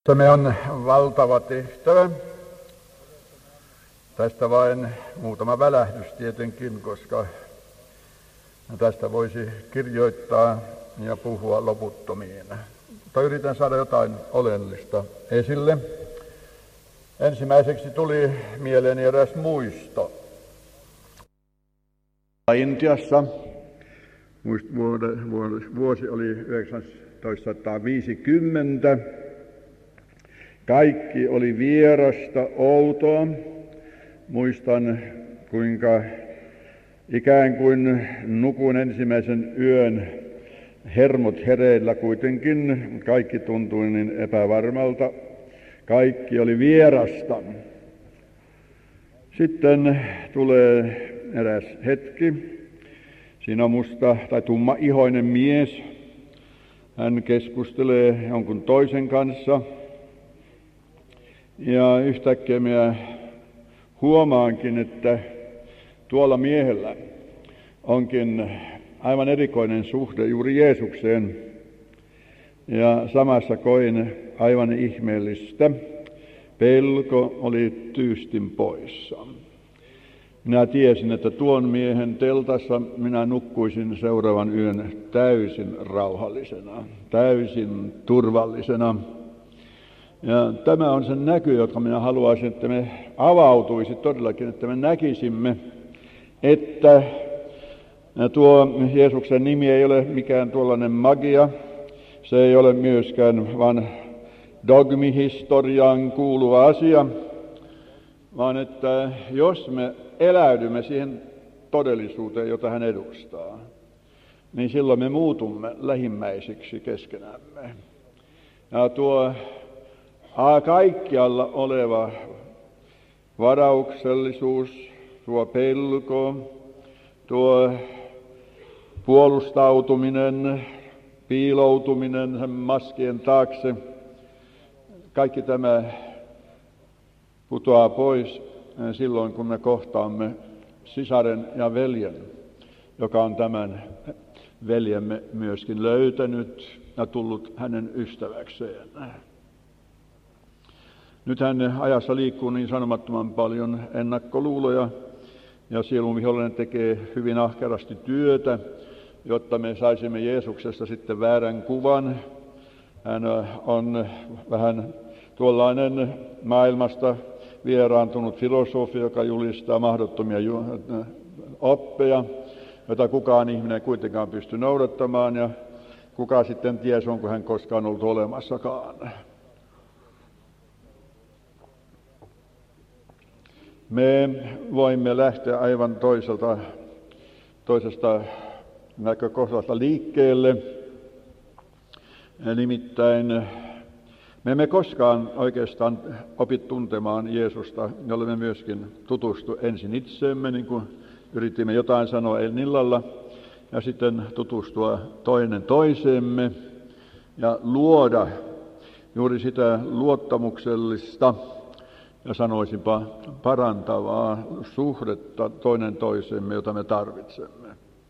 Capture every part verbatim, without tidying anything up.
Tämä on valtava tehtävä. Tästä vain muutama välähdys tietenkin, koska tästä voisi kirjoittaa ja puhua loputtomiin. Mutta yritän saada jotain oleellista esille. Ensimmäiseksi tuli mieleeni eräs muisto. Intiassa vuosi oli yhdeksäntoistasataaviisikymmentä. Kaikki oli vierasta, outoa. Muistan, kuinka ikään kuin nukun ensimmäisen yön hermot hereillä, kuitenkin kaikki tuntui niin epävarmalta. Kaikki oli vierasta. Sitten tulee eräs hetki. Siinä on musta tai tumma-ihoinen mies. Hän keskustelee jonkun toisen kanssa. Ja yhtäkkiä minä huomaankin, että tuolla miehellä onkin aivan erikoinen suhde juuri Jeesukseen. Ja samassa koin aivan ihmeellistä. Pelko oli tyystin poissa. Minä tiesin, että tuon miehen teltassa minä nukkuisin seuraavan yön täysin rauhallisena, täysin turvallisena. Ja tämä on se näky, joka minä haluaisin, että me avautuisi todellakin, että me näkisimme, että tuo Jeesuksen nimi ei ole mikään tuollainen magia, se ei ole myöskään vain dogmihistoriaan kuuluva asia, vaan että jos me eläydymme siihen todellisuuteen, jota hän edustaa, niin silloin me muutumme lähimmäisiksi keskenämme. Ja tuo kaikkialla oleva varauksellisuus, tuo pelko, tuo puolustautuminen, piiloutuminen sen maskien taakse, kaikki tämä putoaa pois silloin, kun me kohtaamme sisaren ja veljen, joka on tämän veljemme myöskin löytänyt ja tullut hänen ystäväkseen. Nythän ajassa liikkuu niin sanomattoman paljon ennakkoluuloja, ja sielun vihollinen tekee hyvin ahkerasti työtä, jotta me saisimme Jeesuksesta sitten väärän kuvan. Hän on vähän tuollainen maailmasta vieraantunut filosofi, joka julistaa mahdottomia oppeja, joita kukaan ihminen kuitenkaan pysty noudattamaan, ja kuka sitten ties, onko hän koskaan ollut olemassakaan. Me voimme lähteä aivan toiselta, toisesta näkökohdasta liikkeelle. Nimittäin me emme koskaan oikeastaan opi tuntemaan Jeesusta, me olemme myöskin tutustu ensin itseemme, niin kuin yritimme jotain sanoa eilen illalla, ja sitten tutustua toinen toiseemme ja luoda juuri sitä luottamuksellista ja sanoisinpa parantavaa suhdetta toinen toisemme, jota me tarvitsemme.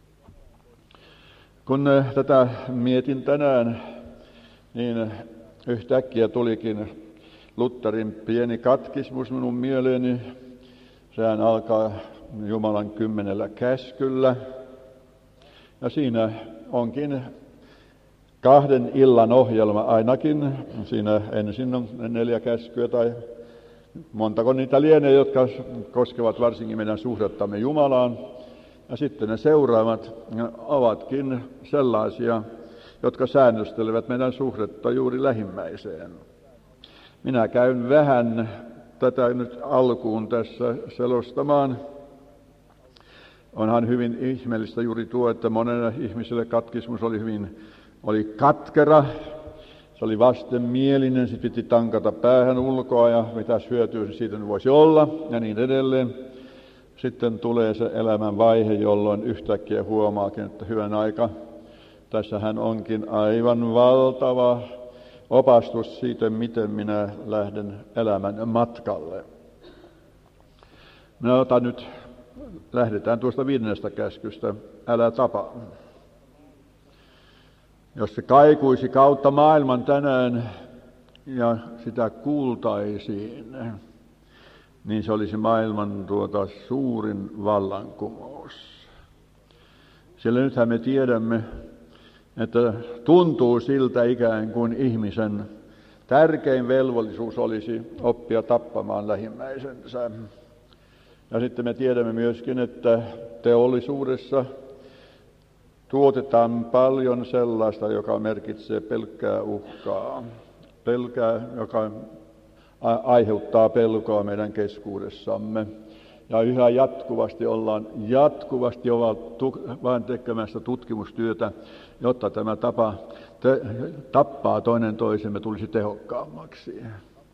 Kun tätä mietin tänään, niin yhtäkkiä tulikin Lutherin pieni katkismus minun mieleeni. Sehän alkaa Jumalan kymmenellä käskyllä. Ja siinä onkin kahden illan ohjelma ainakin. Siinä ensin on neljä käskyä tai montako niitä lienee, jotka koskevat varsinkin meidän suhdettamme Jumalaan. Ja sitten ne seuraavat ovatkin sellaisia, jotka säännöstelevät meidän suhdetta juuri lähimmäiseen. Minä käyn vähän tätä nyt alkuun tässä selostamaan. Onhan hyvin ihmeellistä juuri tuo, että monelle ihmiselle katkismus oli hyvin oli katkera. Se oli vastenmielinen, se piti tankata päähän ulkoa ja mitäs hyötyä se siitä voisi olla ja niin edelleen. Sitten tulee se elämän vaihe, jolloin yhtäkkiä huomaakin, että hyvän aika. Tässähän onkin aivan valtava opastus siitä, miten minä lähden elämän matkalle. No, otan nyt, lähdetään tuosta viidennestä käskystä, älä tapa. Jos se kaikuisi kautta maailman tänään, ja sitä kuultaisiin, niin se olisi maailman tuota suurin vallankumous. Sillä nythän me tiedämme, että tuntuu siltä ikään kuin ihmisen tärkein velvollisuus olisi oppia tappamaan lähimmäisensä. Ja sitten me tiedämme myöskin, että teollisuudessa tuotetaan paljon sellaista, joka merkitsee pelkkää uhkaa, pelkää, joka aiheuttaa pelkoa meidän keskuudessamme. Ja yhä jatkuvasti ollaan, jatkuvasti ovat vain tekemässä tutkimustyötä, jotta tämä tapa te, tappaa toinen toisemme tulisi tehokkaammaksi.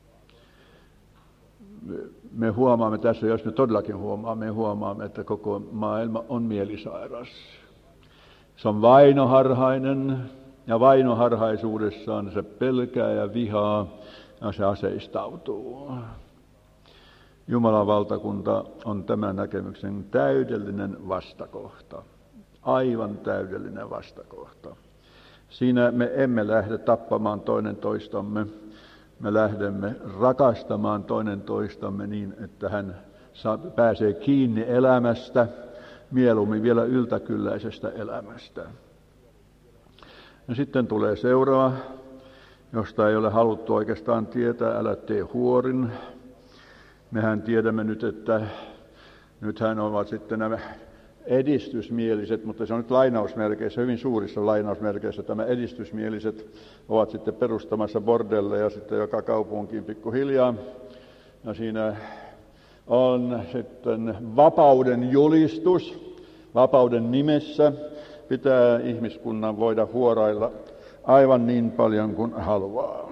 Me huomaamme tässä, jos me todellakin huomaamme, me huomaamme, että koko maailma on mielisairas. Se on vainoharhainen, ja vainoharhaisuudessaan se pelkää ja vihaa, ja se aseistautuu. Jumalan valtakunta on tämän näkemyksen täydellinen vastakohta. Aivan täydellinen vastakohta. Siinä me emme lähde tappamaan toinen toistamme. Me lähdemme rakastamaan toinen toistamme niin, että hän saa, pääsee kiinni elämästä, mieluummin vielä yltäkylläisestä elämästä. Ja sitten tulee seuraava, josta ei ole haluttu oikeastaan tietää, älä tee huorin. Mehän tiedämme nyt, että nythän ovat sitten nämä edistysmieliset, mutta se on nyt lainausmerkeissä, hyvin suurissa lainausmerkeissä, tämä edistysmieliset ovat sitten perustamassa bordelleja sitten joka kaupunkiin pikkuhiljaa. Ja siinä on sitten vapauden julistus, vapauden nimessä pitää ihmiskunnan voida huorailla aivan niin paljon kuin haluaa.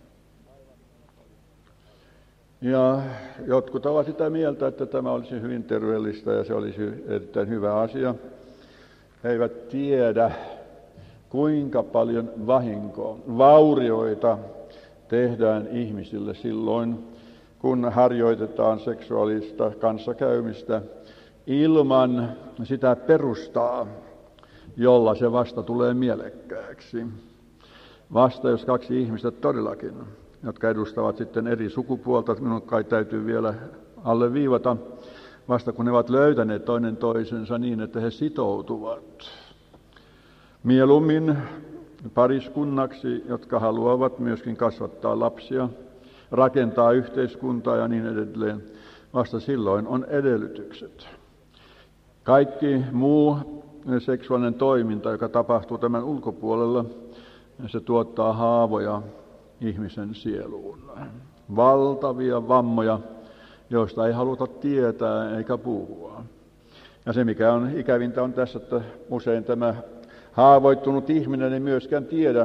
Ja jotkut ovat sitä mieltä, että tämä olisi hyvin terveellistä ja se olisi erittäin hyvä asia. He eivät tiedä, kuinka paljon vahinkoa, vaurioita tehdään ihmisille silloin, kun harjoitetaan seksuaalista kanssakäymistä ilman sitä perustaa, jolla se vasta tulee mielekkääksi. Vasta jos kaksi ihmistä todellakin, jotka edustavat sitten eri sukupuolta, minun kai täytyy vielä alleviivata, vasta kun ne ovat löytäneet toinen toisensa niin, että he sitoutuvat mieluummin pariskunnaksi, jotka haluavat myöskin kasvattaa lapsia, rakentaa yhteiskuntaa ja niin edelleen. Vasta silloin on edellytykset. Kaikki muu seksuaalinen toiminta, joka tapahtuu tämän ulkopuolella, se tuottaa haavoja ihmisen sieluun. Valtavia vammoja, joista ei haluta tietää eikä puhua. Ja se, mikä on ikävintä, on tässä, että usein tämä haavoittunut ihminen ei myöskään tiedä,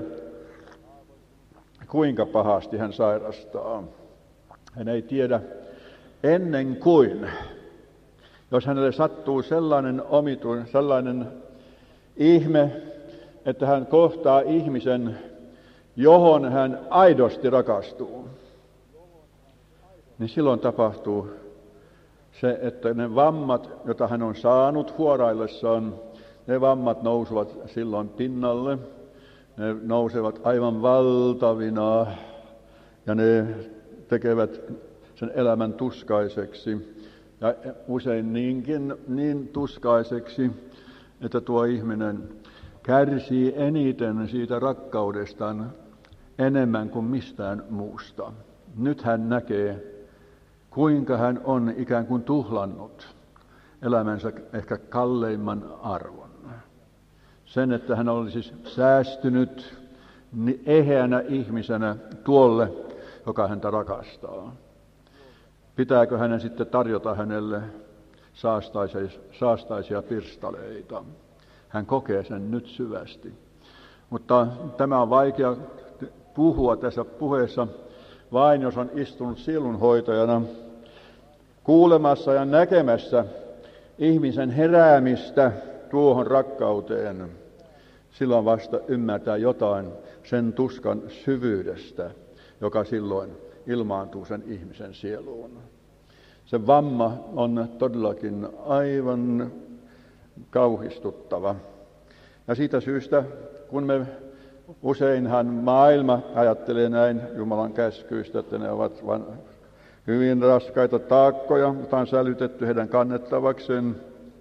kuinka pahasti hän sairastaa. Hän ei tiedä ennen kuin, jos hänelle sattuu sellainen omituinen, sellainen ihme, että hän kohtaa ihmisen, johon hän aidosti rakastuu, niin silloin tapahtuu se, että ne vammat, joita hän on saanut huoraillessaan, ne vammat nousevat silloin pinnalle. Ne nousevat aivan valtavina ja ne tekevät sen elämän tuskaiseksi. Ja usein niinkin, niin tuskaiseksi, että tuo ihminen kärsii eniten siitä rakkaudestaan enemmän kuin mistään muusta. Nyt hän näkee, kuinka hän on ikään kuin tuhlannut elämänsä ehkä kalleimman arvon. Sen, että hän olisi säästynyt eheänä ihmisenä tuolle, joka häntä rakastaa. Pitääkö hänen sitten tarjota hänelle saastaisia, saastaisia pirstaleita? Hän kokee sen nyt syvästi. Mutta tämä on vaikea puhua tässä puheessa vain, jos on istunut sielunhoitajana kuulemassa ja näkemässä ihmisen heräämistä tuohon rakkauteen. Silloin vasta ymmärtää jotain sen tuskan syvyydestä, joka silloin ilmaantuu sen ihmisen sieluun. Se vamma on todellakin aivan kauhistuttava. Ja siitä syystä, kun me useinhan maailma ajattelee näin Jumalan käskyistä, että ne ovat vain hyvin raskaita taakkoja, mutta on sälytetty heidän kannettavakseen.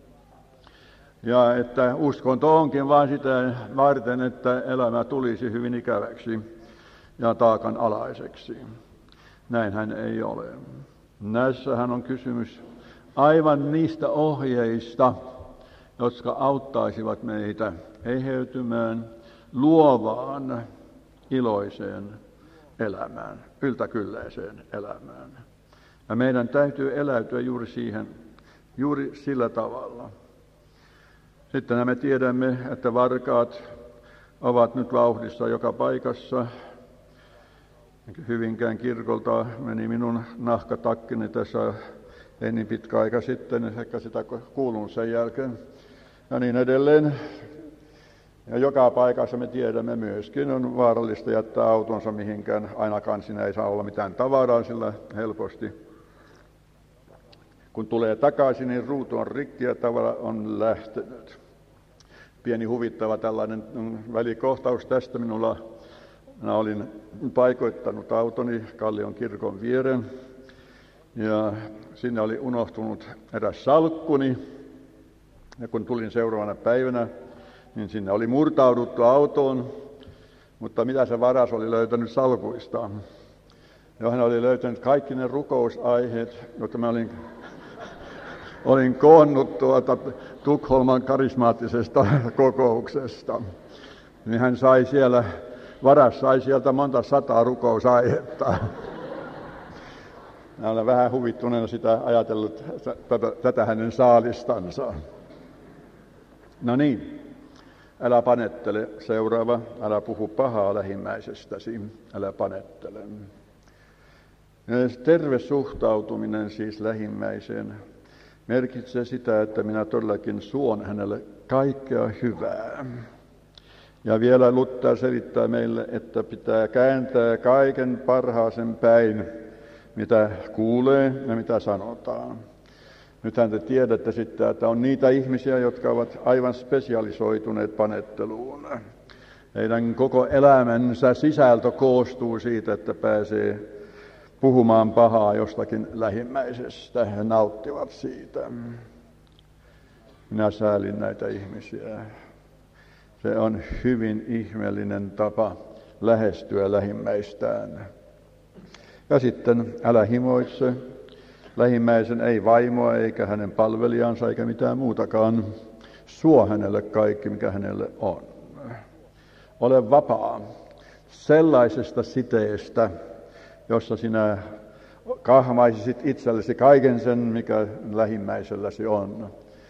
Ja että uskonto onkin vain sitä varten, että elämä tulisi hyvin ikäväksi ja taakan alaiseksi. Näinhän ei ole. Näissähän on kysymys aivan niistä ohjeista, jotka auttaisivat meitä eheytymään luovaan, iloiseen elämään, yltäkylläiseen elämään. Ja meidän täytyy eläytyä juuri siihen, juuri sillä tavalla. Sitten me tiedämme, että varkaat ovat nyt vauhdissa joka paikassa. Hyvinkään kirkolta meni minun nahkatakkini tässä ei niin pitkä aika sitten, ehkä sitä kuulunut sen jälkeen. Ja niin edelleen. Ja joka paikassa me tiedämme myöskin, on vaarallista jättää autonsa mihinkään. Ainakaan siinä ei saa olla mitään tavaraa sillä helposti. Kun tulee takaisin, niin ruutu on rikki ja tavara on lähtenyt. Pieni huvittava tällainen välikohtaus tästä minulla. Minä olin paikoittanut autoni Kallion kirkon viereen ja sinne oli unohtunut eräs salkkuni. Ja kun tulin seuraavana päivänä, niin sinne oli murtauduttu autoon, mutta mitä se varas oli löytänyt salkuistaan? Ja hän oli löytänyt kaikki ne rukousaiheet, joita mä olin, olin koonnut tuota Tukholman karismaattisesta kokouksesta. Niin hän sai siellä, varas sai sieltä monta sataa rukousaihetta. Mä olen vähän huvittuneena sitä ajatellut, tätä, tätä hänen saalistansa. No niin. Älä panettele, seuraava, älä puhu pahaa lähimmäisestäsi, älä panettele. Terve suhtautuminen siis lähimmäiseen merkitsee sitä, että minä todellakin suon hänelle kaikkea hyvää. Ja vielä Luther selittää meille, että pitää kääntää kaiken parhaaseen päin, mitä kuulee ja mitä sanotaan. Nythän te tiedätte sitten, että on niitä ihmisiä, jotka ovat aivan spesialisoituneet panetteluun. Heidän koko elämänsä sisältö koostuu siitä, että pääsee puhumaan pahaa jostakin lähimmäisestä. He nauttivat siitä. Minä säälin näitä ihmisiä. Se on hyvin ihmeellinen tapa lähestyä lähimmäistään. Ja sitten älä himoitse. Lähimmäisen ei vaimoa eikä hänen palvelijansa eikä mitään muutakaan. Suo hänelle kaikki, mikä hänelle on. Ole vapaa sellaisesta siteestä, jossa sinä kahmaisisit itsellesi kaiken sen, mikä lähimmäiselläsi on.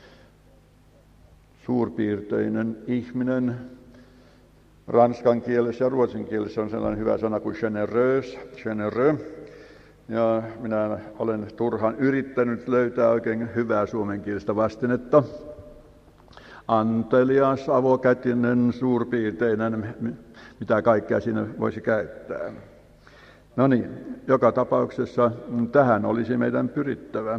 Suurpiirteinen ihminen. Ranskan kielessä ja ruotsin kielessä on sellainen hyvä sana kuin généreuse, généreux. Ja minä olen turhaan yrittänyt löytää oikein hyvää suomenkielistä vastinetta. Antelias, avokätinen, suurpiirteinen, mitä kaikkea siinä voisi käyttää. No niin, joka tapauksessa tähän olisi meidän pyrittävä.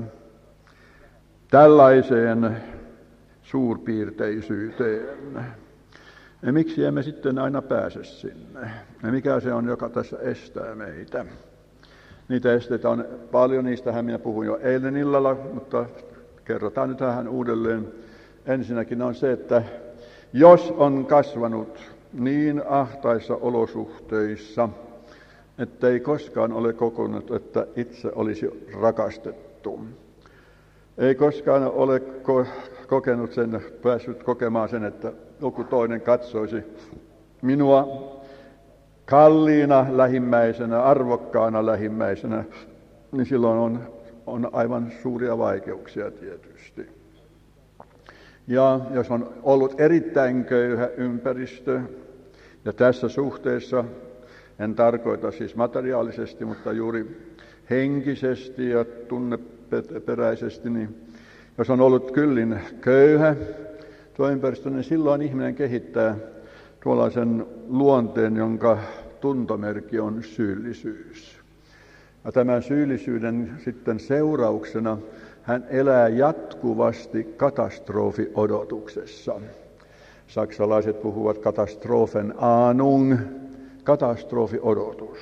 Tällaiseen suurpiirteisyyteen. Ja miksi emme sitten aina pääse sinne? Ja mikä se on, joka tässä estää meitä? Niitä esteitä on paljon, niistähän minä puhuin jo eilen illalla, mutta kerrotaan nyt tähän uudelleen. Ensinnäkin on se, että jos on kasvanut niin ahtaissa olosuhteissa, ettei koskaan ole kokonut, että itse olisi rakastettu. Ei koskaan ole ko- kokenut sen, päässyt kokemaan sen, että joku toinen katsoisi minua kalliina lähimmäisenä, arvokkaana lähimmäisenä, niin silloin on, on aivan suuria vaikeuksia tietysti. Ja jos on ollut erittäin köyhä ympäristö, ja tässä suhteessa en tarkoita siis materiaalisesti, mutta juuri henkisesti ja tunneperäisesti, niin jos on ollut kyllin köyhä tuo ympäristö, niin silloin ihminen kehittää tuollaisen luonteen, jonka tuntomerkki on syyllisyys. Ja tämän syyllisyyden sitten seurauksena hän elää jatkuvasti katastrofiodotuksessa. Saksalaiset puhuvat katastrofen Ahnung, katastrofiodotus.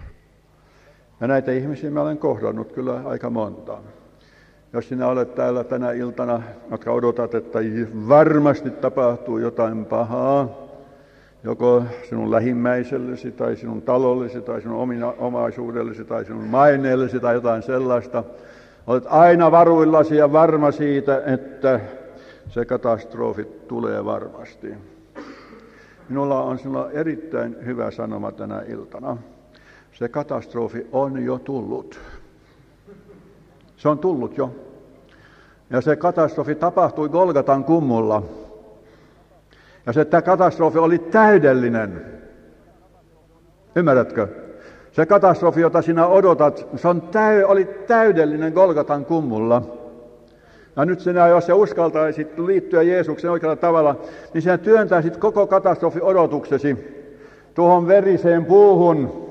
Ja näitä ihmisiä mä olen kohdannut kyllä aika monta. Jos sinä olet täällä tänä iltana, jotka odotat, että varmasti tapahtuu jotain pahaa, joko sinun lähimmäisellesi tai sinun talollesi tai sinun omina, omaisuudellesi tai sinun maineellesi tai jotain sellaista, olet aina varuillasi ja varma siitä, että se katastrofi tulee varmasti. Minulla on sinulla erittäin hyvä sanoma tänä iltana. Se katastrofi on jo tullut. Se on tullut jo. Ja se katastrofi tapahtui Golgatan kummulla. Ja se katastrofi oli täydellinen. Ymmärrätkö? Se katastrofi, jota sinä odotat, se on täy- oli täydellinen Golgatan kummulla. Ja nyt sinä, jos sä uskaltaisit liittyä Jeesuksen oikealla tavalla, niin sinä työntäisit koko katastrofi odotuksesi tuohon veriseen puuhun.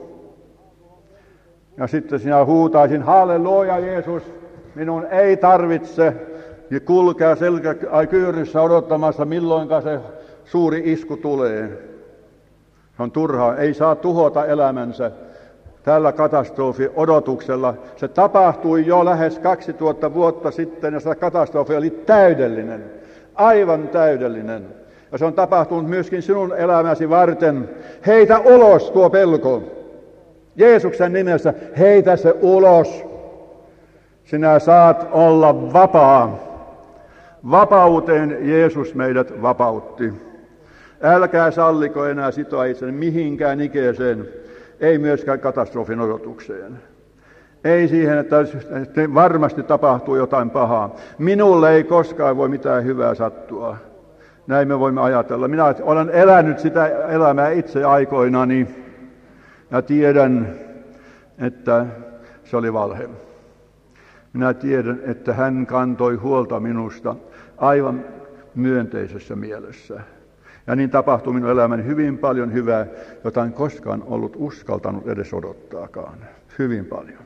Ja sitten sinä huutaisin, halleluja Jeesus, minun ei tarvitse kulkea selkäkyyryssä odottamassa, milloinka se suuri isku tulee. Se on turhaa, ei saa tuhota elämänsä tällä katastrofi-odotuksella. Se tapahtui jo lähes kaksituhatta vuotta sitten ja se katastrofi oli täydellinen, aivan täydellinen. Ja se on tapahtunut myöskin sinun elämäsi varten. Heitä ulos tuo pelko. Jeesuksen nimessä heitä se ulos. Sinä saat olla vapaa. Vapauteen Jeesus meidät vapautti. Älkää salliko enää sitoa itsenne mihinkään ikeeseen, ei myöskään katastrofin odotukseen. Ei siihen, että varmasti tapahtuu jotain pahaa. Minulle ei koskaan voi mitään hyvää sattua. Näin me voimme ajatella. Minä olen elänyt sitä elämää itse aikoinani ja tiedän, että se oli valhe. Minä tiedän, että hän kantoi huolta minusta aivan myönteisessä mielessä. Ja niin tapahtui minun elämäni hyvin paljon hyvää, jota en koskaan ollut uskaltanut edes odottaakaan. Hyvin paljon.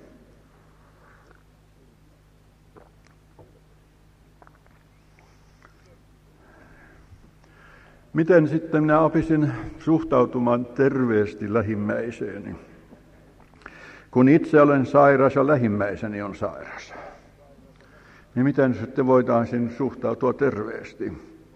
Miten sitten minä opisin suhtautumaan terveesti lähimmäiseeni, kun itse olen sairas ja lähimmäiseni on sairas? Niin miten sitten voitaisiin suhtautua terveesti?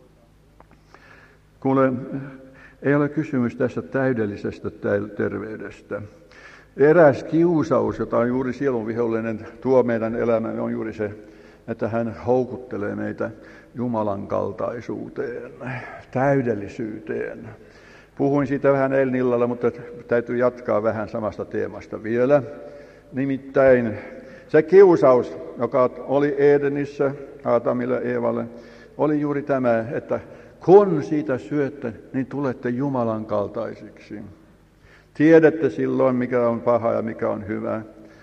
Kuule, ei ole kysymys tässä täydellisestä terveydestä. Eräs kiusaus, jota juuri sielunvihollinen tuo meidän elämään, on juuri se, että hän houkuttelee meitä Jumalan kaltaisuuteen, täydellisyyteen. Puhuin siitä vähän eilen illalla, mutta täytyy jatkaa vähän samasta teemasta vielä. Nimittäin se kiusaus, joka oli Edenissä, Aatamille ja Eevalle, oli juuri tämä, että kun siitä syötte, niin tulette Jumalan kaltaisiksi. Tiedätte silloin, mikä on paha ja mikä on hyvä.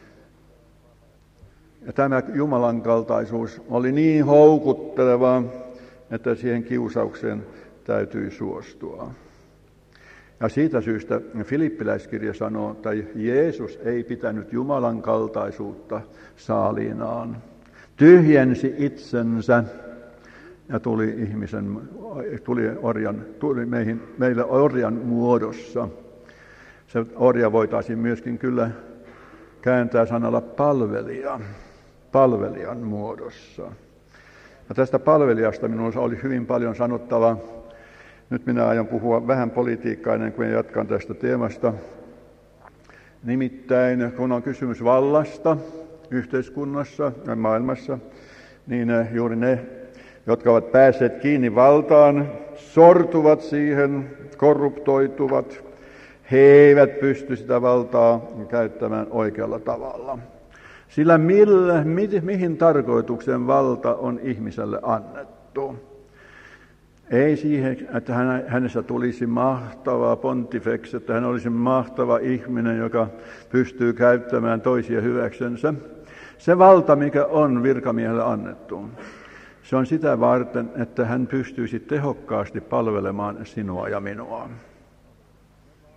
Ja tämä Jumalan kaltaisuus oli niin houkuttelevaa, että siihen kiusaukseen täytyi suostua. Ja siitä syystä Filippiläiskirja sanoo, että Jeesus ei pitänyt Jumalan kaltaisuutta saaliinaan. Tyhjensi itsensä ja tuli ihmisen, tuli orjan, tuli meihin, meille orjan muodossa. Se orja voitaisiin myöskin kyllä kääntää sanalla palvelija, palvelijan muodossa. Ja tästä palvelijasta minulla oli hyvin paljon sanottavaa. Nyt minä aion puhua vähän politiikkaa ennen kuin jatkan tästä teemasta. Nimittäin kun on kysymys vallasta yhteiskunnassa ja maailmassa, niin juuri ne, jotka ovat päässeet kiinni valtaan, sortuvat siihen, korruptoituvat. He eivät pysty sitä valtaa käyttämään oikealla tavalla. Sillä millä, mi, mihin tarkoituksen valta on ihmiselle annettu? Ei siihen, että hän, hänessä tulisi mahtava pontifex, että hän olisi mahtava ihminen, joka pystyy käyttämään toisia hyväksensä. Se valta, mikä on virkamiehelle annettu, se on sitä varten, että hän pystyisi tehokkaasti palvelemaan sinua ja minua.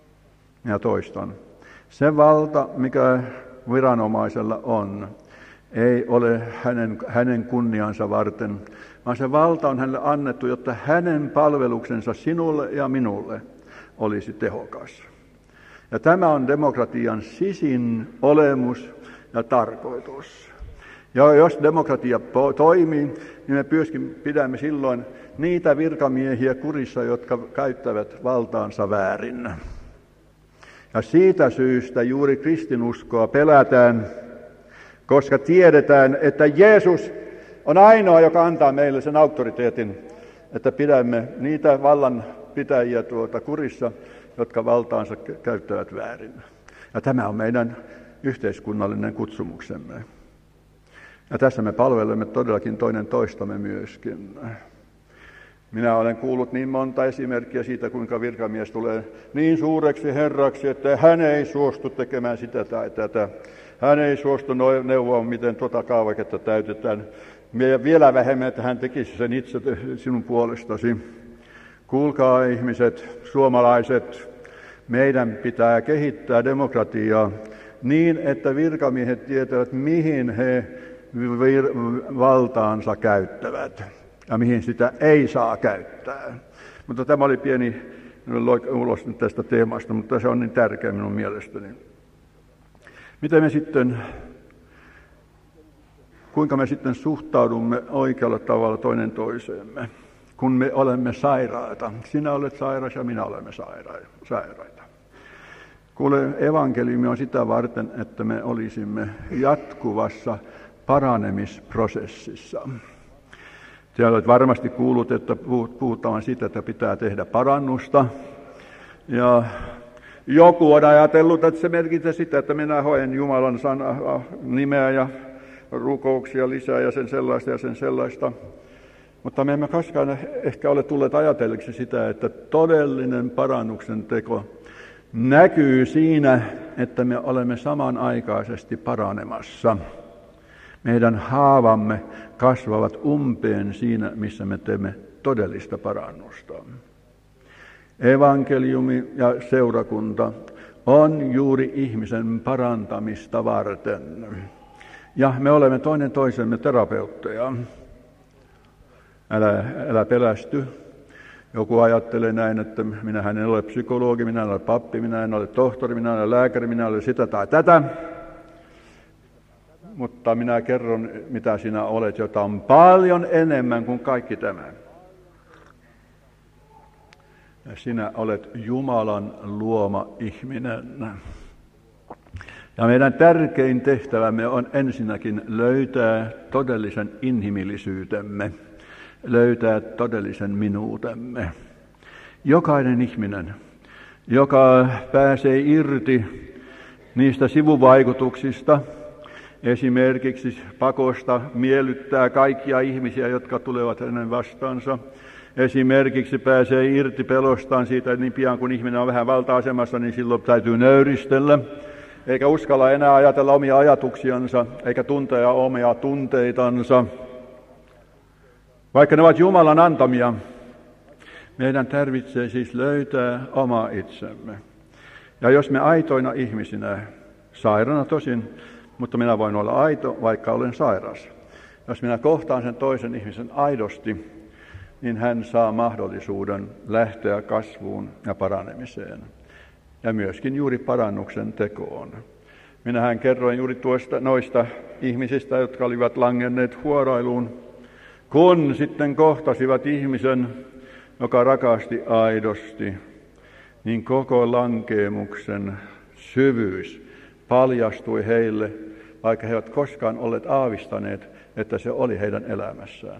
Ja toistan. Se valta, mikä viranomaisella on, ei ole hänen, hänen kunniansa varten, vaan se valta on hänelle annettu, jotta hänen palveluksensa sinulle ja minulle olisi tehokas. Ja tämä on demokratian sisin olemus ja tarkoitus. Ja jos demokratia toimii, niin me myöskin pidämme silloin niitä virkamiehiä kurissa, jotka käyttävät valtaansa väärin. Ja siitä syystä juuri kristinuskoa pelätään, koska tiedetään, että Jeesus on ainoa, joka antaa meille sen auktoriteetin, että pidämme niitä vallanpitäjiä tuota kurissa, jotka valtaansa käyttävät väärin. Ja tämä on meidän yhteiskunnallinen kutsumuksemme. Ja tässä me palvelemme todellakin toinen toistamme myöskin. Minä olen kuullut niin monta esimerkkiä siitä, kuinka virkamies tulee niin suureksi herraksi, että hän ei suostu tekemään sitä tai tätä. Hän ei suostu neuvoa, miten tuota kaavaketta täytetään. Vielä vähemmän, että hän tekisi sen itse sinun puolestasi. Kuulkaa ihmiset, suomalaiset, meidän pitää kehittää demokratiaa niin, että virkamiehet tietävät, mihin he vir- valtaansa käyttävät ja mihin sitä ei saa käyttää. Mutta tämä oli pieni ulos nyt tästä teemasta, mutta se on niin tärkeä minun mielestäni. Miten me sitten, kuinka me sitten suhtaudumme oikealla tavalla toinen toiseemme, kun me olemme sairaita. Sinä olet sairas ja minä olemme sairaita. Kuule, evankeliumi on sitä varten, että me olisimme jatkuvassa paranemisprosessissa. Siellä olet varmasti kuullut, että puhutaan siitä, että pitää tehdä parannusta. Ja joku on ajatellut, että se merkitsee sitä, että minä hoen Jumalan sana, nimeä ja rukouksia lisää ja sen sellaista ja sen sellaista. Mutta me emme koskaan ehkä ole tulleet ajatelleeksi sitä, että todellinen parannuksen teko näkyy siinä, että me olemme samanaikaisesti paranemassa. Meidän haavamme kasvavat umpeen siinä, missä me teemme todellista parannusta. Evankeliumi ja seurakunta on juuri ihmisen parantamista varten. Ja me olemme toinen toisemme terapeutteja. Älä, älä pelästy. Joku ajattelee näin, että minä en ole psykologi, minä en ole pappi, minä en ole tohtori, minä en ole lääkäri, minä en ole sitä tai tätä. Mutta minä kerron, mitä sinä olet, jota on paljon enemmän kuin kaikki tämä. Ja sinä olet Jumalan luoma ihminen. Ja meidän tärkein tehtävämme on ensinnäkin löytää todellisen inhimillisyytemme, löytää todellisen minuutemme. Jokainen ihminen, joka pääsee irti niistä sivuvaikutuksista, esimerkiksi pakosta miellyttää kaikkia ihmisiä, jotka tulevat hänen vastaansa. Esimerkiksi pääsee irti pelostaan siitä, että niin pian kun ihminen on vähän valta-asemassa, niin silloin täytyy nöyristellä. Eikä uskalla enää ajatella omia ajatuksiansa, eikä tuntea omia tunteitansa. Vaikka ne ovat Jumalan antamia, meidän tarvitsee siis löytää oma itsemme. Ja jos me aitoina ihmisinä, sairaana tosin, mutta minä voin olla aito, vaikka olen sairas. Jos minä kohtaan sen toisen ihmisen aidosti, niin hän saa mahdollisuuden lähteä kasvuun ja paranemiseen. Ja myöskin juuri parannuksen tekoon. Minähän kerroin juuri tuosta noista ihmisistä, jotka olivat langenneet huorailuun, kun sitten kohtasivat ihmisen, joka rakasti aidosti, niin koko lankeemuksen syvyys paljastui heille, vaikka he eivät koskaan olleet aavistaneet, että se oli heidän elämässään.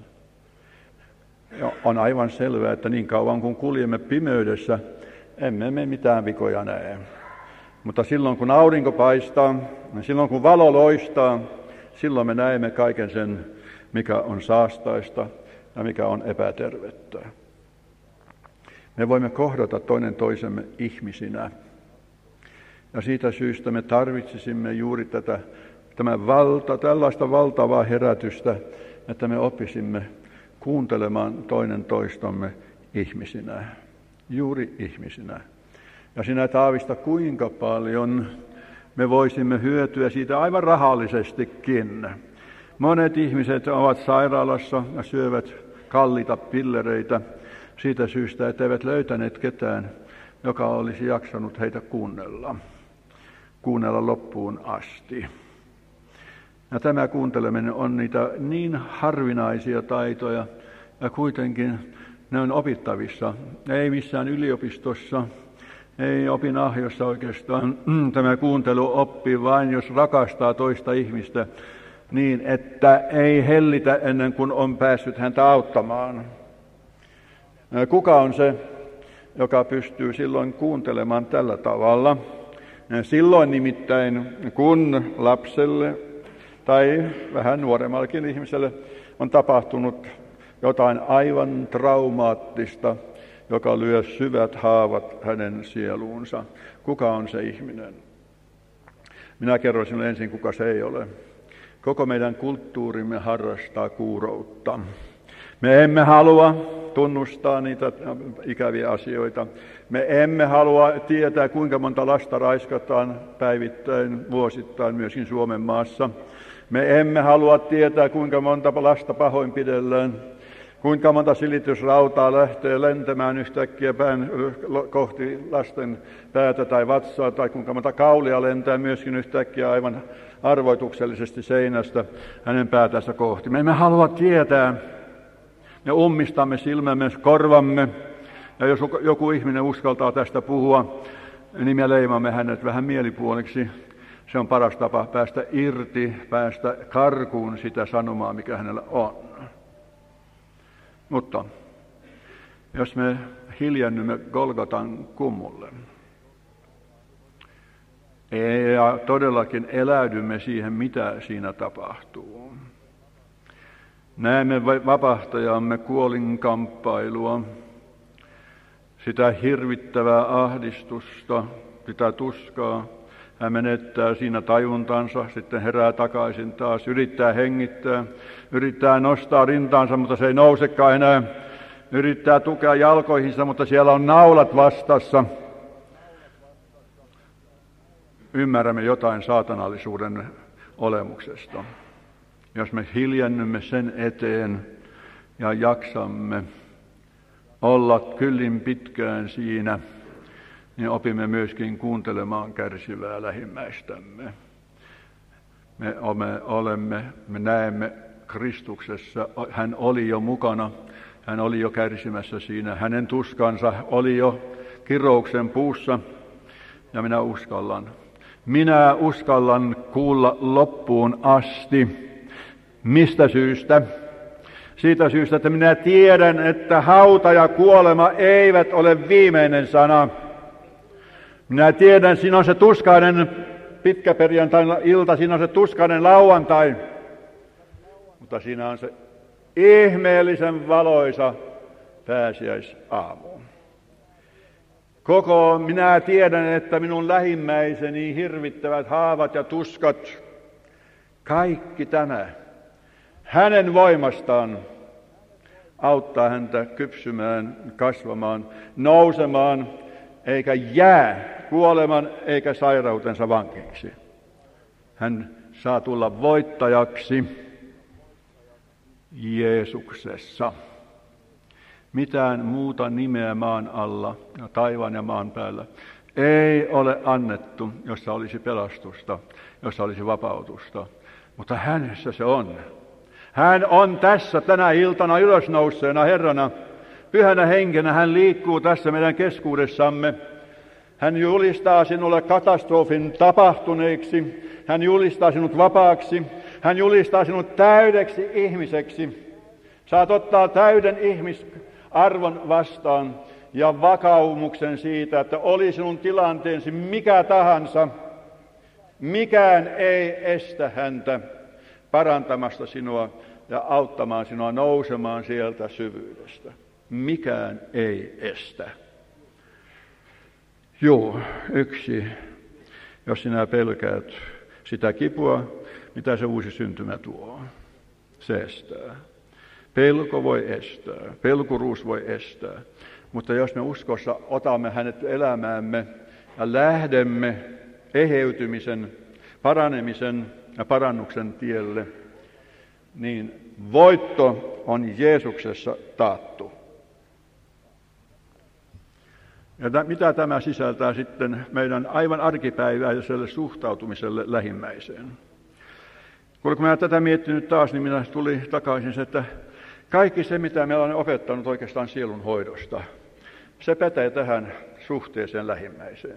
Ja on aivan selvää, että niin kauan kun kuljemme pimeydessä, emme me mitään vikoja näe. Mutta silloin kun aurinko paistaa, silloin kun valo loistaa, silloin me näemme kaiken sen, mikä on saastaista ja mikä on epätervettä. Me voimme kohdata toinen toisemme ihmisinä. Ja siitä syystä me tarvitsisimme juuri tätä, tämän valta, tällaista valtavaa herätystä, että me oppisimme kuuntelemaan toinen toistamme ihmisinä, juuri ihmisinä. Ja sinä Taavista, kuinka paljon me voisimme hyötyä siitä aivan rahallisestikin. Monet ihmiset ovat sairaalassa ja syövät kalliita pillereitä siitä syystä, että eivät löytäneet ketään, joka olisi jaksanut heitä kuunnella, kuunnella loppuun asti. Ja tämä kuunteleminen on niitä niin harvinaisia taitoja, ja kuitenkin ne on opittavissa. Ei missään yliopistossa, ei opinahjossa oikeastaan. Tämä kuuntelu oppii vain, jos rakastaa toista ihmistä niin, että ei hellitä ennen kuin on päässyt häntä auttamaan. Kuka on se, joka pystyy silloin kuuntelemaan tällä tavalla? Silloin nimittäin, kun lapselle tai vähän nuoremmallakin ihmiselle on tapahtunut jotain aivan traumaattista, joka lyö syvät haavat hänen sieluunsa. Kuka on se ihminen? Minä kerron sinulle ensin, kuka se ei ole. Koko meidän kulttuurimme harrastaa kuuroutta. Me emme halua tunnustaa niitä ikäviä asioita. Me emme halua tietää, kuinka monta lasta raiskataan päivittäin, vuosittain myöskin Suomen maassa. Me emme halua tietää, kuinka monta lasta pahoinpidellään, kuinka monta silitysrautaa lähtee lentämään yhtäkkiä pään kohti lasten päätä tai vatsaa, tai kuinka monta kaulia lentää myöskin yhtäkkiä aivan arvoituksellisesti seinästä hänen päätänsä kohti. Me emme halua tietää. Me ummistamme silmämme, korvamme, ja jos joku ihminen uskaltaa tästä puhua, niin me leimamme hänet vähän mielipuoliksi. Se on paras tapa päästä irti, päästä karkuun sitä sanomaa, mikä hänellä on. Mutta jos me hiljennymme Golgatan kummulle ja todellakin eläydymme siihen, mitä siinä tapahtuu, näemme vapahtajamme kuolinkamppailua, sitä hirvittävää ahdistusta, sitä tuskaa. Hän menettää siinä tajuntansa, sitten herää takaisin taas, yrittää hengittää, yrittää nostaa rintaansa, mutta se ei nousekaan enää. Yrittää tukea jalkoihinsa, mutta siellä on naulat vastassa. Ymmärrämme jotain saatanallisuuden olemuksesta. Jos me hiljennymme sen eteen ja jaksamme olla kyllin pitkään siinä, niin opimme myöskin kuuntelemaan kärsivää lähimmäistämme. Me olemme, me näemme Kristuksessa, hän oli jo mukana, hän oli jo kärsimässä siinä, hänen tuskansa oli jo kirouksen puussa, ja minä uskallan, minä uskallan kuulla loppuun asti. Mistä syystä? Siitä syystä, että minä tiedän, että hauta ja kuolema eivät ole viimeinen sana. Minä tiedän, siinä on se tuskainen pitkäperjantain ilta, siinä on se tuskainen lauantai, mutta siinä on se ihmeellisen valoisa pääsiäisaamu. Koko minä tiedän, että minun lähimmäiseni hirvittävät haavat ja tuskat, kaikki tämä hänen voimastaan auttaa häntä kypsymään, kasvamaan, nousemaan, eikä jää kuoleman eikä sairautensa vankiksi. Hän saa tulla voittajaksi Jeesuksessa. Mitään muuta nimeä maan alla, taivaan ja maan päällä, ei ole annettu, jossa olisi pelastusta, jossa olisi vapautusta. Mutta hänessä se on. Hän on tässä tänä iltana ylösnouseena Herrana. Pyhänä henkenä hän liikkuu tässä meidän keskuudessamme. Hän julistaa sinulle katastrofin tapahtuneeksi. Hän julistaa sinut vapaaksi. Hän julistaa sinut täydeksi ihmiseksi. Saat ottaa täyden ihmisarvon vastaan ja vakaumuksen siitä, että oli sinun tilanteesi mikä tahansa, mikään ei estä häntä parantamasta sinua ja auttamaan sinua nousemaan sieltä syvyydestä. Mikään ei estä. Joo, yksi, jos sinä pelkäät sitä kipua, mitä se uusi syntymä tuo, se estää. Pelko voi estää, pelkuruus voi estää, mutta jos me uskossa otamme hänet elämäämme ja niin voitto on Jeesuksessa taattu. Ja mitä tämä sisältää sitten meidän aivan arkipäiväiselle suhtautumiselle lähimmäiseen? Kun minä tätä miettinyt taas, niin minä tuli takaisin se, että kaikki se, mitä me olen opettanut oikeastaan sielun hoidosta, se pätee tähän suhteeseen lähimmäiseen.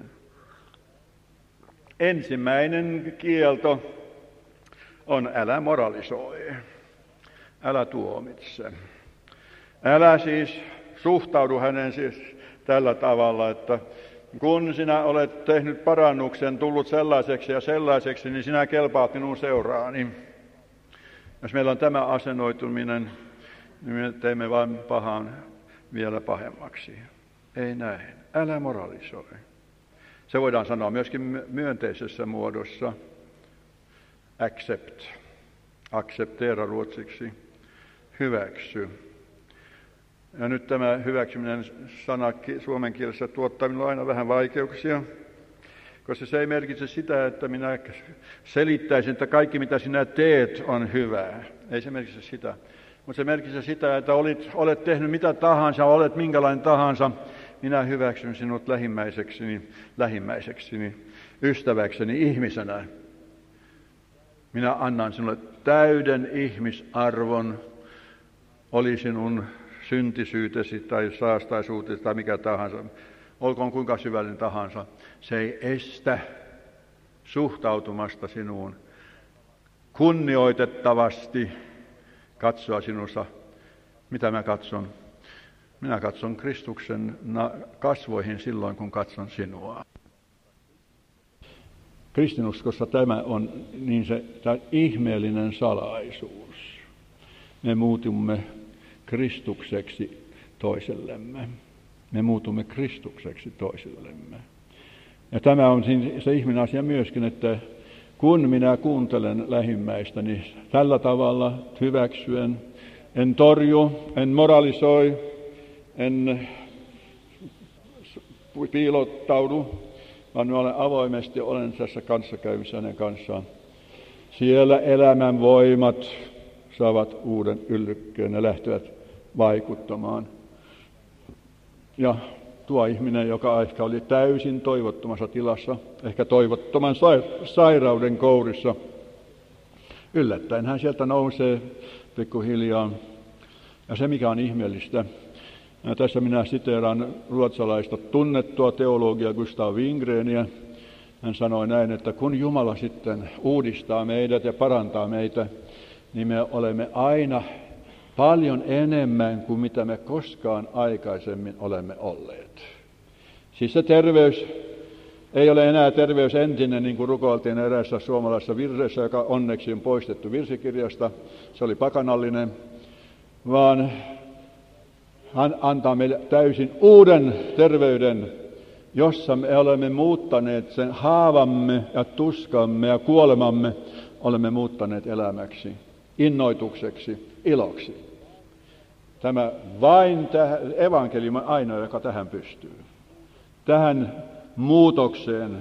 Ensimmäinen kielto on älä moralisoi, älä tuomitse. Älä siis suhtaudu hänen siis tällä tavalla, että kun sinä olet tehnyt parannuksen, tullut sellaiseksi ja sellaiseksi, niin sinä kelpaat minun seuraani. Jos meillä on tämä asennoituminen, niin me teemme vain pahan vielä pahemmaksi. Ei näin. Älä moralisoi. Se voidaan sanoa myöskin myönteisessä muodossa. Accept. Acceptera ruotsiksi. Hyväksy. Ja nyt tämä hyväksyminen sana suomen kielessä tuottaa minulle aina vähän vaikeuksia, koska se ei merkitse sitä, että minä selittäisin, että kaikki mitä sinä teet on hyvää. Ei se merkitse sitä. Mutta se merkitsee sitä, että olet, olet tehnyt mitä tahansa, olet minkälainen tahansa, minä hyväksyn sinut lähimmäisekseni, lähimmäisekseni, ystäväkseni, ihmisenä. Minä annan sinulle täyden ihmisarvon, oli sinun syntisyytesi tai saastaisuutesi tai mikä tahansa, olkoon kuinka syvällinen tahansa, se ei estä suhtautumasta sinuun kunnioitettavasti, katsoa sinussa, mitä mä katson. Minä katson Kristuksen kasvoihin silloin, kun katson sinua. Kristinuskossa tämä on niin se tämä ihmeellinen salaisuus. Me muutumme Kristukseksi toisellemme. Me muutumme Kristukseksi toisellemme. Ja tämä on se ihminen asia myöskin, että kun minä kuuntelen lähimmäistä, niin tällä tavalla hyväksyen, en torju, en moralisoi, en piilottaudu, vaan olen avoimesti, olen tässä kanssakäymissä hänen kanssaan. Siellä elämän voimat saavat uuden yllykkeen ja lähtevät vaikuttamaan. Ja tuo ihminen, joka ehkä oli täysin toivottomassa tilassa, ehkä toivottoman sairauden kourissa, yllättäen hän sieltä nousee pikkuhiljaa. Ja se, mikä on ihmeellistä, ja tässä minä siteeraan ruotsalaista tunnettua teologia Gustav Wingreniä. Hän sanoi näin, että kun Jumala sitten uudistaa meidät ja parantaa meitä, niin me olemme aina paljon enemmän kuin mitä me koskaan aikaisemmin olemme olleet. Siis se terveys ei ole enää terveys entinen, niin kuin rukoiltiin eräässä suomalaisessa virressä, joka onneksi on poistettu virsikirjasta. Se oli pakanallinen, vaan hän antaa meille täysin uuden terveyden, jossa me olemme muuttaneet sen haavamme ja tuskamme ja kuolemamme, olemme muuttaneet elämäksi, innoitukseksi, iloksi. Tämä vain tähän, evankeliumi on ainoa, joka tähän pystyy. Tähän muutokseen.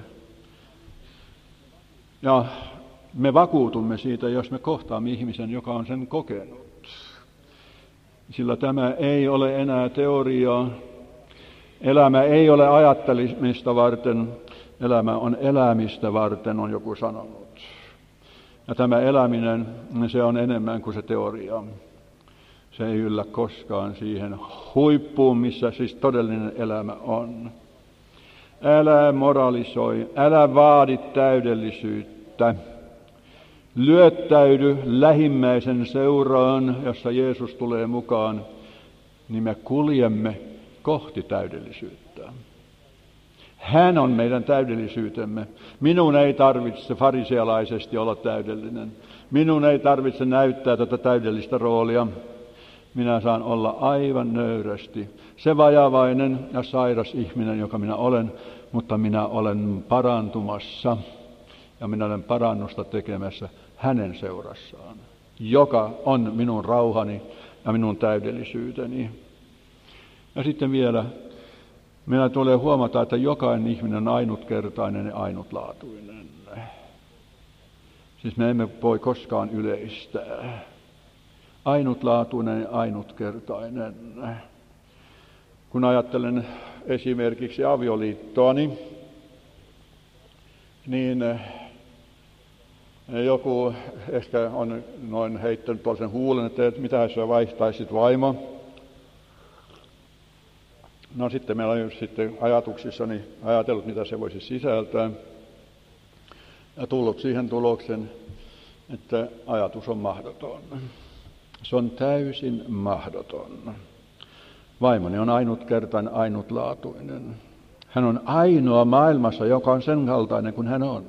Ja me vakuutumme siitä, jos me kohtaamme ihmisen, joka on sen kokenut. Sillä tämä ei ole enää teoriaa. Elämä ei ole ajattelemista varten. Elämä on elämistä varten, on joku sanonut. Ja tämä eläminen, se on enemmän kuin se teoria. Se ei yllä koskaan siihen huippuun, missä siis todellinen elämä on. Älä moralisoi, älä vaadi täydellisyyttä. Lyöttäydy lähimmäisen seuraan, jossa Jeesus tulee mukaan, niin me kuljemme kohti täydellisyyttä. Hän on meidän täydellisyytemme. Minun ei tarvitse farisealaisesti olla täydellinen. Minun ei tarvitse näyttää tätä täydellistä roolia. Minä saan olla aivan nöyrästi se vajavainen ja sairas ihminen, joka minä olen, mutta minä olen parantumassa ja minä olen parannusta tekemässä hänen seurassaan, joka on minun rauhani ja minun täydellisyyteni. Ja sitten vielä, meillä tulee huomata, että jokainen ihminen on ainutkertainen ja ainutlaatuinen. Siis me emme voi koskaan yleistää. ainutlaatuinen ja ainutkertainen. Kun ajattelen esimerkiksi avioliittoani, niin joku ehkä on noin heittänyt tuollaisen huulen, että mitä sä vaihtaisit vaimo. No sitten meillä on sitten ajatuksissani ajatellut, mitä se voisi sisältää. Ja tullut siihen tuloksen, että ajatus on mahdoton. Se on täysin mahdoton. Vaimoni on ainutkertainen, ainutlaatuinen. Hän on ainoa maailmassa, joka on sen kaltainen kuin hän on.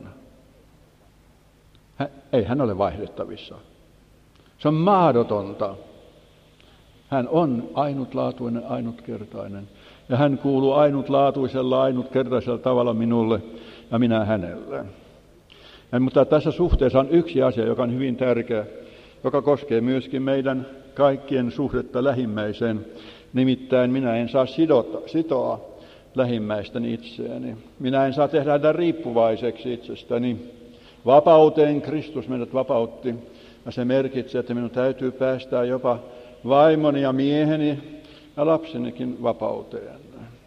Hän, ei hän ole vaihdettavissa. Se on mahdotonta. Hän on ainutlaatuinen, ainutkertainen. Ja hän kuuluu ainutlaatuisella, ainutkertaisella tavalla minulle ja minä hänelle. Ja, mutta tässä suhteessa on yksi asia, joka on hyvin tärkeä, joka koskee myöskin meidän kaikkien suhdetta lähimmäiseen. Nimittäin minä en saa sidota, sitoa lähimmäistäni itseäni. Minä en saa tehdä häntä riippuvaiseksi itsestäni. Vapauteen Kristus meidät vapautti. Ja se merkitsee, että minun täytyy päästää jopa vaimoni ja mieheni ja lapsenikin vapauteen.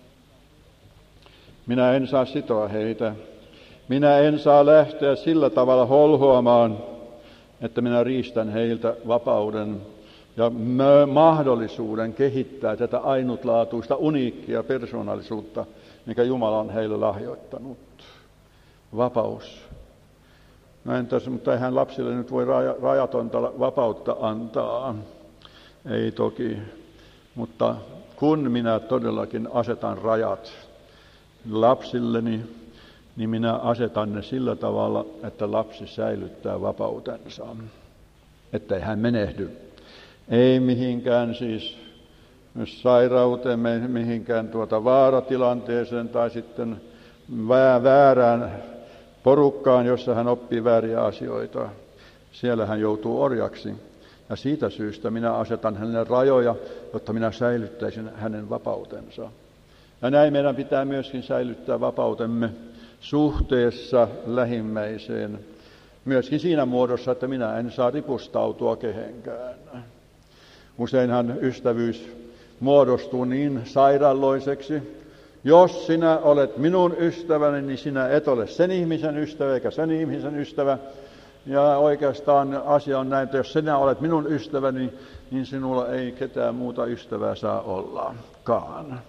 Minä en saa sitoa heitä. Minä en saa lähteä sillä tavalla holhoamaan, että minä riistän heiltä vapauden ja mahdollisuuden kehittää tätä ainutlaatuista, uniikkia persoonallisuutta, mikä Jumala on heille lahjoittanut. Vapaus. No entäs, mutta eihän lapsille nyt voi rajatonta vapautta antaa. Ei toki. Mutta kun minä todellakin asetan rajat lapsilleni, niin minä asetan ne sillä tavalla, että lapsi säilyttää vapautensa. Ettei hän menehdy. Ei mihinkään siis sairauteen, mihinkään tuota vaaratilanteeseen tai sitten väärään porukkaan, jossa hän oppii vääriä asioita. Siellä hän joutuu orjaksi. Ja siitä syystä minä asetan hänelle rajoja, jotta minä säilyttäisin hänen vapautensa. Ja näin meidän pitää myöskin säilyttää vapautemme suhteessa lähimmäiseen. Myöskin siinä muodossa, että minä en saa ripustautua kehenkään. Useinhan ystävyys muodostuu niin sairaalloiseksi. Jos sinä olet minun ystäväni, niin sinä et ole sen ihmisen ystävä eikä sen ihmisen ystävä. Ja oikeastaan asia on näin, että jos sinä olet minun ystäväni, niin sinulla ei ketään muuta ystävää saa ollakaan.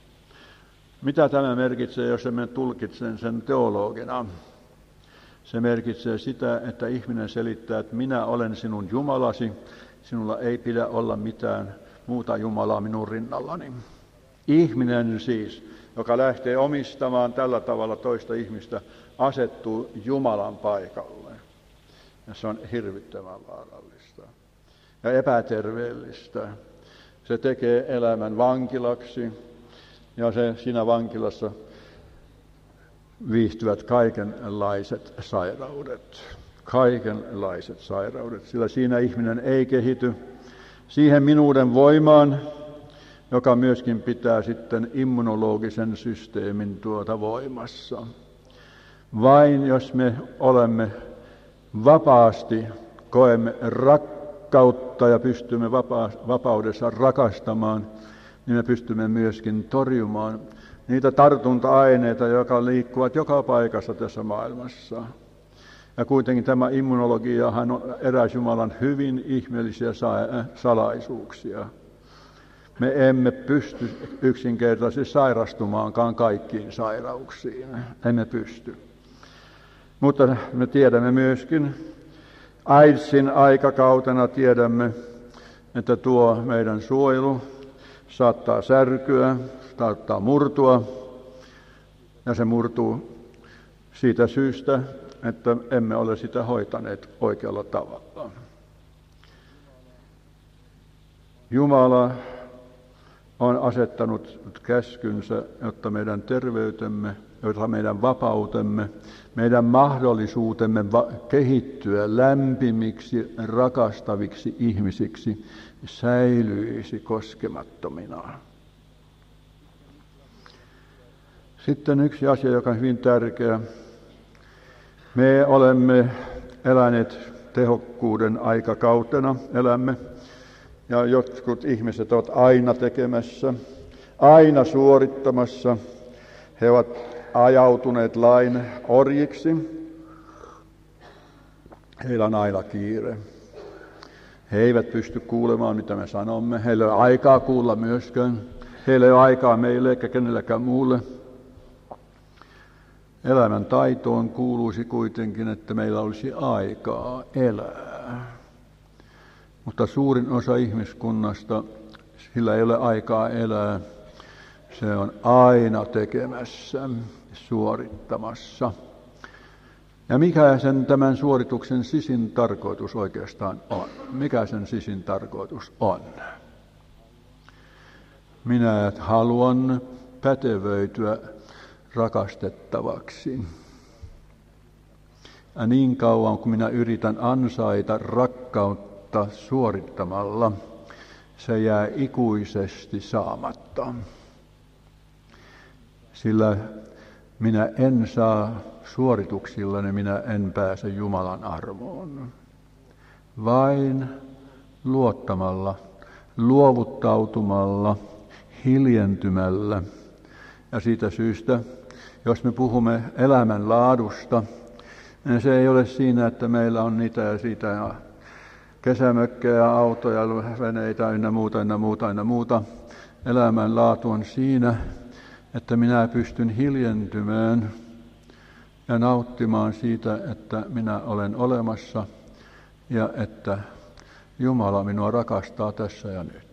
Mitä tämä merkitsee, jos emme tulkitsen sen teologina? Se merkitsee sitä, että ihminen selittää, että minä olen sinun Jumalasi, sinulla ei pidä olla mitään muuta Jumalaa minun rinnallani. Ihminen siis, joka lähtee omistamaan tällä tavalla toista ihmistä, asettuu Jumalan paikalle. Ja se on hirvittävän vaarallista ja epäterveellistä. Se tekee elämän vankilaksi ja se siinä vankilassa viihtyvät kaikenlaiset sairaudet. Kaikenlaiset sairaudet, sillä siinä ihminen ei kehity siihen minuuden voimaan, joka myöskin pitää sitten immunologisen systeemin tuota voimassa. Vain jos me olemme vapaasti, koemme rakkautta ja pystymme vapa- vapaudessa rakastamaan, niin me pystymme myöskin torjumaan niitä tartunta-aineita, jotka liikkuvat joka paikassa tässä maailmassa. Ja kuitenkin tämä immunologiahan on eräs Jumalan hyvin ihmeellisiä salaisuuksia. Me emme pysty yksinkertaisesti sairastumaankaan kaikkiin sairauksiin. Emme pysty. Mutta me tiedämme myöskin, AIDSin aikakautena tiedämme, että tuo meidän suojelu saattaa särkyä, saattaa murtua, ja se murtuu siitä syystä, että emme ole sitä hoitaneet oikealla tavalla. Jumala on asettanut käskynsä, jotta meidän terveytemme, jotta meidän vapautemme, meidän mahdollisuutemme va- kehittyä lämpimiksi, rakastaviksi ihmisiksi säilyisi koskemattomina. Sitten yksi asia, joka on hyvin tärkeä. Me olemme eläneet tehokkuuden aikakautena, elämme, Ja jotkut ihmiset ovat aina tekemässä, aina suorittamassa. He ovat ajautuneet lain orjiksi. Heillä on aina kiire. He eivät pysty kuulemaan, mitä me sanomme. Heillä ei ole aikaa kuulla myöskään. Heillä ei ole aikaa meille eikä kenellekään muulle. Elämän taitoon kuuluisi kuitenkin, että meillä olisi aikaa elää. Mutta suurin osa ihmiskunnasta, sillä ei ole aikaa elää. Se on aina tekemässä, suorittamassa. Ja mikä sen tämän suorituksen sisin tarkoitus oikeastaan on? Mikä sen sisin tarkoitus on? Minä haluan pätevöityä rakastettavaksi. Ja niin kauan kun minä yritän ansaita rakkautta suorittamalla, se jää ikuisesti saamatta. Sillä minä en saa suorituksillani, minä en pääse Jumalan armoon. Vain luottamalla, luovuttautumalla, hiljentymällä. Ja siitä syystä, jos me puhumme elämän laadusta, niin se ei ole siinä, että meillä on niitä ja siitä ja kesämökkejä, autoja, veneitä ynnä muuta, ynnä muuta, ynnä muuta. Elämän laatu on siinä, että minä pystyn hiljentymään ja nauttimaan siitä, että minä olen olemassa ja että Jumala minua rakastaa tässä ja nyt.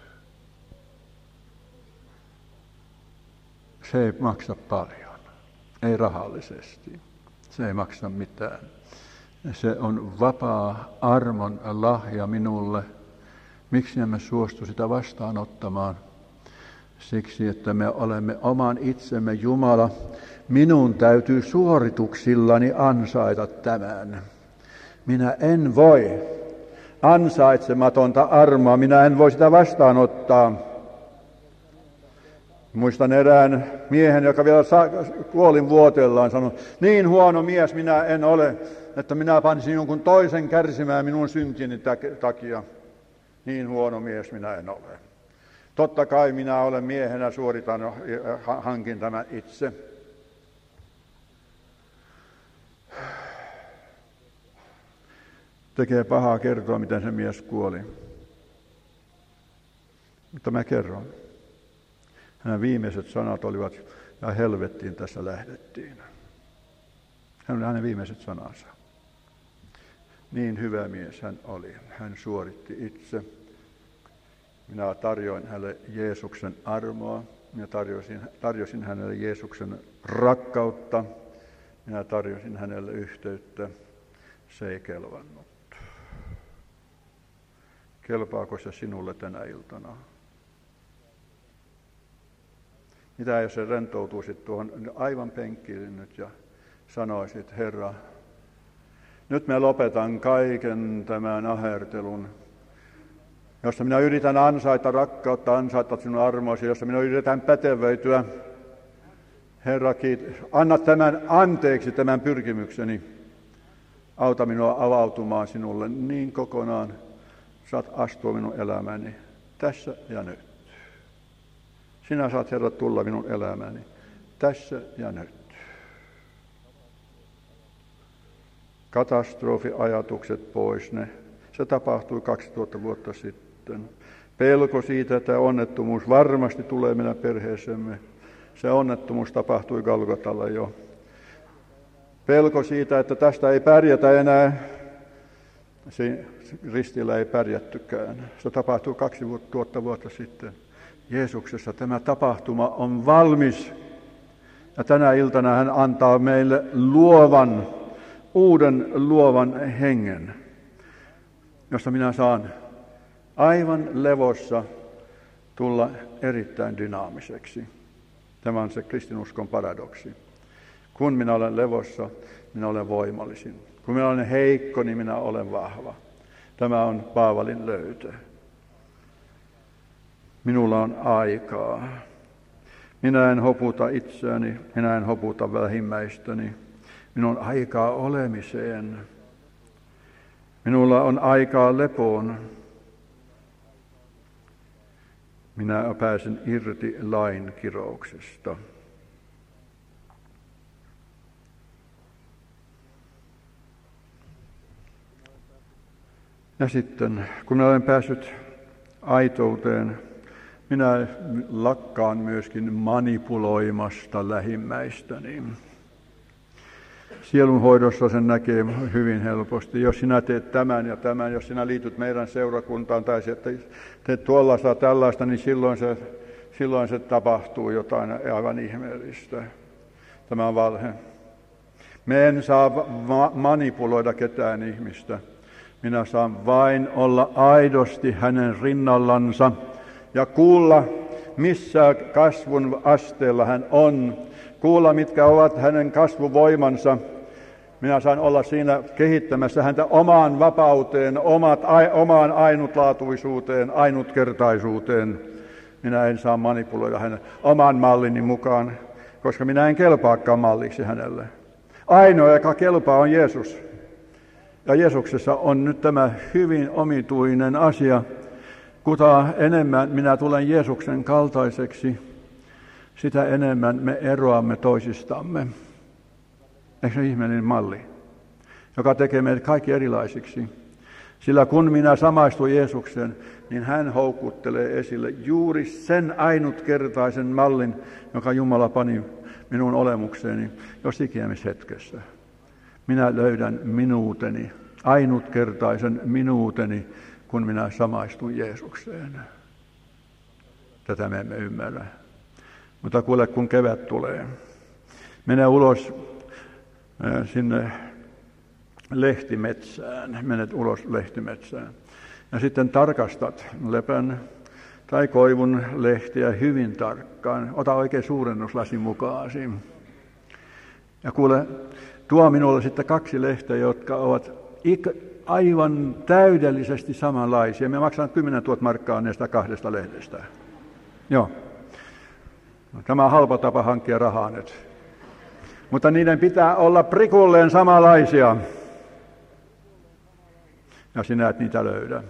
Se ei maksa paljon, ei rahallisesti, se ei maksa mitään. Se on vapaa armon lahja minulle. Miksi emme suostu sitä vastaanottamaan? Siksi, että me olemme oman itsemme Jumala. Minun täytyy suorituksillani ansaita tämän. Minä en voi ansaitsematonta armoa, minä en voi sitä vastaanottaa. Muistan erään miehen, joka vielä kuolinvuoteellaan sanoi, niin huono mies minä en ole, että minä panisin jonkun toisen kärsimään minun syntini takia. Niin huono mies minä en ole. Totta kai minä olen miehenä, suoritan ja hankin tämän itse. Tekee pahaa kertoa, miten se mies kuoli. Mutta mä kerron. Hänen viimeiset sanat olivat, ja helvettiin tässä lähdettiin. Hän oli hänen viimeiset sanansa. Niin hyvä mies hän oli. Hän suoritti itse. Minä tarjoin hänelle Jeesuksen armoa. Minä tarjosin, tarjosin hänelle Jeesuksen rakkautta. Minä tarjosin hänelle yhteyttä. Se ei kelvannut. Kelpaako se sinulle tänä iltana? Mitä jos se rentoutuisit tuohon aivan penkkiin nyt ja sanoisit, Herra, nyt mä lopetan kaiken tämän ahertelun, jossa minä yritän ansaita rakkautta, ansaita sinun armoisi, jossa minä yritän pätevöityä. Herra, kiitos. Anna tämän anteeksi, tämän pyrkimykseni. Auta minua avautumaan sinulle niin kokonaan. Saat astua minun elämäni tässä ja nyt. Sinä saat, Herra, tulla minun elämäni tässä ja nyt. Katastrofiajatukset pois ne. Se tapahtui kaksituhatta vuotta sitten. Pelko siitä, että onnettomuus varmasti tulee meidän perheeseemme. Se onnettomuus tapahtui Golgotalla jo. Pelko siitä, että tästä ei pärjätä enää. Se ristillä ei pärjättykään. Se tapahtui kaksi tuhatta vuotta sitten. Jeesuksessa tämä tapahtuma on valmis. Ja tänä iltana hän antaa meille luovan, uuden luovan hengen, josta minä saan aivan levossa tulla erittäin dynaamiseksi. Tämä on se kristinuskon paradoksi. Kun minä olen levossa, minä olen voimallisin. Kun minä olen heikko, niin minä olen vahva. Tämä on Paavalin löytö. Minulla on aikaa. Minä en hoputa itseäni, minä en hoputa vähimmäistäni. Minun on aikaa olemiseen. Minulla on aikaa lepoon. minä pääsen irti lain kirouksesta. Ja sitten, kun minä olen päässyt aitouteen, minä lakkaan myöskin manipuloimasta lähimmäistäni. Sielunhoidossa sen näkee hyvin helposti. Jos sinä teet tämän ja tämän, jos sinä liityt meidän seurakuntaan tai että teet tuollaista tällaista, niin silloin se, silloin se tapahtuu jotain aivan ihmeellistä. Tämä on valhe. Me en saa ma- manipuloida ketään ihmistä. Minä saan vain olla aidosti hänen rinnallansa ja kuulla, missä kasvun asteella hän on. Kuulla, mitkä ovat hänen kasvuvoimansa. Minä saan olla siinä kehittämässä häntä omaan vapauteen, omat, omaan ainutlaatuisuuteen, ainutkertaisuuteen. Minä en saa manipuloida hänen oman mallini mukaan, koska minä en kelpaakaan malliksi hänelle. Ainoa, joka kelpaa, on Jeesus. Ja Jeesuksessa on nyt tämä hyvin omituinen asia. Kuta enemmän minä tulen Jeesuksen kaltaiseksi, sitä enemmän me eroamme toisistamme. Eikö se ihmeellinen malli, joka tekee meidät kaikki erilaisiksi? Sillä kun minä samaistun Jeesukseen, niin hän houkuttelee esille juuri sen ainutkertaisen mallin, joka Jumala pani minun olemukseeni jos ikiämishetkessä. Minä löydän minuuteni, ainutkertaisen minuuteni, kun minä samaistun Jeesukseen. Tätä me emme ymmärrä. Mutta kuule, kun kevät tulee, mene ulos sinne lehtimetsään, menet ulos lehtimetsään ja sitten tarkastat lepän tai koivun lehtiä hyvin tarkkaan. Ota oikein suurennuslasi mukaasi. Ja kuule, tuo minulle sitten kaksi lehteä, jotka ovat aivan täydellisesti samanlaisia. Me maksan kymmenen tuhatta markkaa näistä kahdesta lehdestä. Joo. Tämä on halpa tapa hankkia rahaa nyt. Mutta niiden pitää olla prikulleen samanlaisia. Ja sinä et niitä löydä.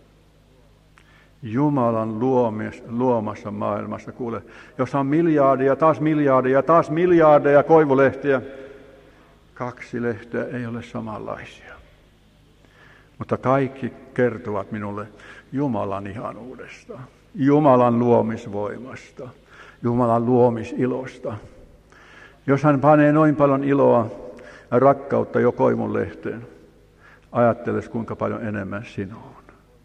Jumalan luomis, luomassa maailmassa, kuule, jossa on miljardia, taas miljardia, taas miljardeja koivulehtiä. Kaksi lehteä ei ole samanlaisia. Mutta kaikki kertovat minulle Jumalan ihanuudesta, Jumalan luomisvoimasta, Jumalan luomisilosta. Jos hän panee noin paljon iloa ja rakkautta jo koivun lehteen, ajatteles kuinka paljon enemmän sinuun.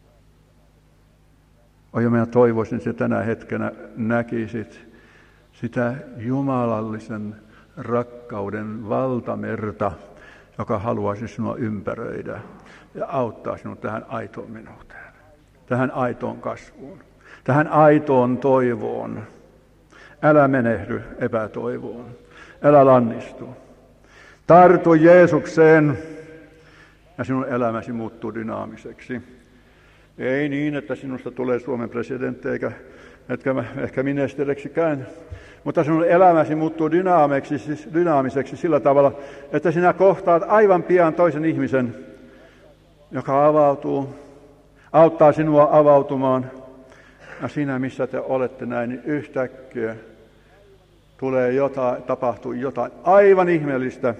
Oi, minä toivoisin, että tänä hetkenä näkisit sitä jumalallisen rakkauden valtamerta, joka haluaisi sinua ympäröidä ja auttaa sinut tähän aitoon minuuteen, tähän aitoon kasvuun, tähän aitoon toivoon. Älä menehdy epätoivoon, älä lannistu. Tartu Jeesukseen ja sinun elämäsi muuttuu dynaamiseksi. Ei niin, että sinusta tulee Suomen presidentti eikä etkä ehkä ministeriksikään, mutta sinun elämäsi muuttuu dynaamiseksi, dynaamiseksi sillä tavalla, että sinä kohtaat aivan pian toisen ihmisen, joka avautuu, auttaa sinua avautumaan. Ja siinä, missä te olette näin, niin yhtäkkiä tulee jotain, tapahtuu jotain aivan ihmeellistä.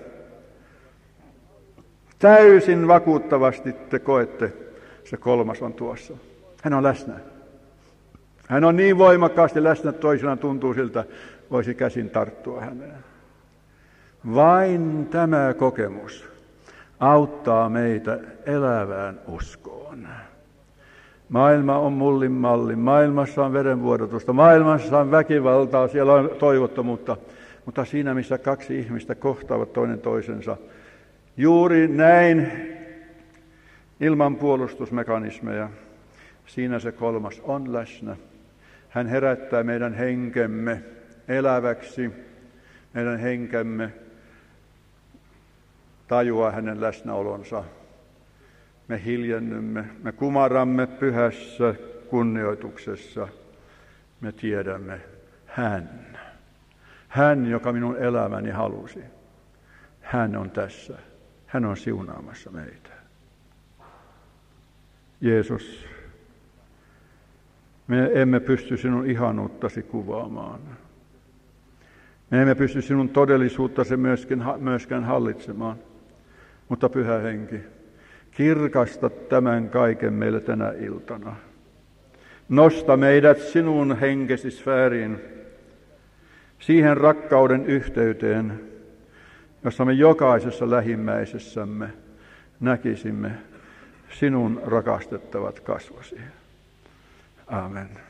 Täysin vakuuttavasti te koette, se kolmas on tuossa. Hän on läsnä. Hän on niin voimakkaasti läsnä, että toisinaan tuntuu siltä, voisi käsin tarttua häneen. Vain tämä kokemus auttaa meitä elävään uskoon. Maailma on mullin malli, maailmassa on verenvuodotusta, maailmassa on väkivaltaa, siellä on toivottomuutta, mutta siinä, missä kaksi ihmistä kohtaavat toinen toisensa, juuri näin ilman puolustusmekanismeja, siinä se kolmas on läsnä. Hän herättää meidän henkemme eläväksi, meidän henkemme tajuaa hänen läsnäolonsa. Me hiljennymme, me kumaramme pyhässä kunnioituksessa. Me tiedämme, hän, hän, joka minun elämäni halusi, hän on tässä. Hän on siunaamassa meitä. Jeesus, Me emme pysty sinun ihanuuttasi kuvaamaan. Me emme pysty sinun todellisuuttasi myöskään, myöskään hallitsemaan. Mutta Pyhä Henki, kirkasta tämän kaiken meille tänä iltana. Nosta meidät sinun henkesi sfääriin, siihen rakkauden yhteyteen, jossa me jokaisessa lähimmäisessämme näkisimme sinun rakastettavat kasvosi. Amen.